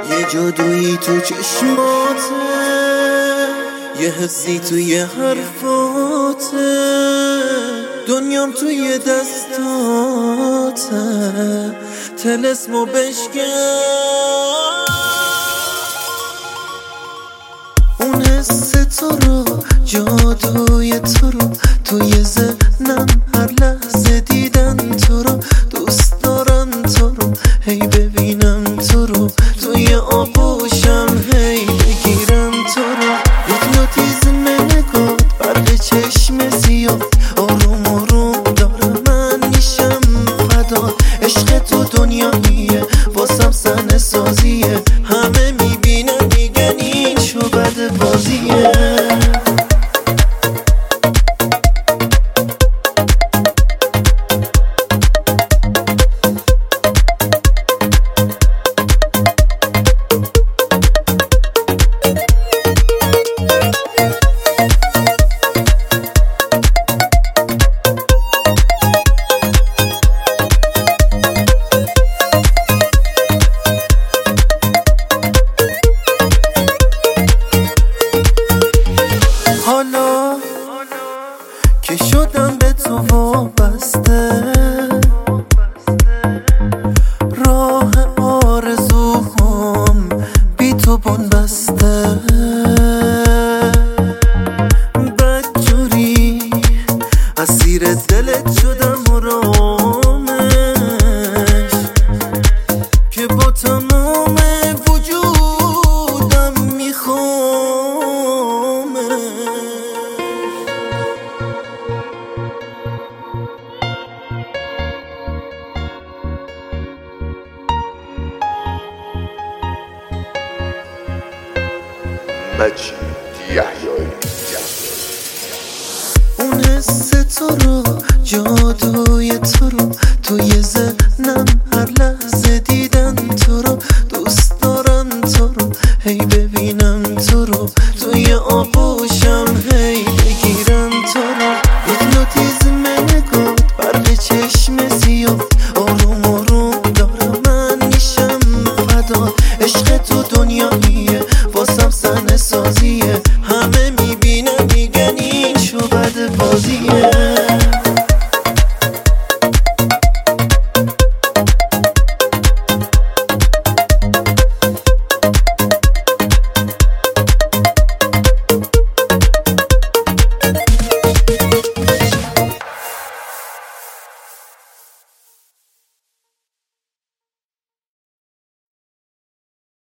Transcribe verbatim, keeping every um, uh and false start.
یه جادویی تو چشماته، یه حسی توی حرفاته، دنیام توی دستاته، طلسمو بشکن. اون حس تو رو، جادوی تو رو توی ذهنم، هر لحظه دیدن تو رو، دوست دارم تو رو، هی ببینم تو رو، توی آغوشم هی بگیرم تو رو. هیپنوتیزم نگاه، برق چشم زیاد، آروم آروم داره من میشم فدا. عشق تو دنیاییه، واسم صحنه سازیه، همه میبینن میگن این شو بد بازیه. حالا که شدم به تو وابسته، راه آرزوهام بی تو بنبسته، بدجوری اسیر دلت شدم آرامش، که با تمام وجودم میخوامش. مجید یحیایی. اون حس تو رو، جادوی تو رو توی ذهنم، هر لحظه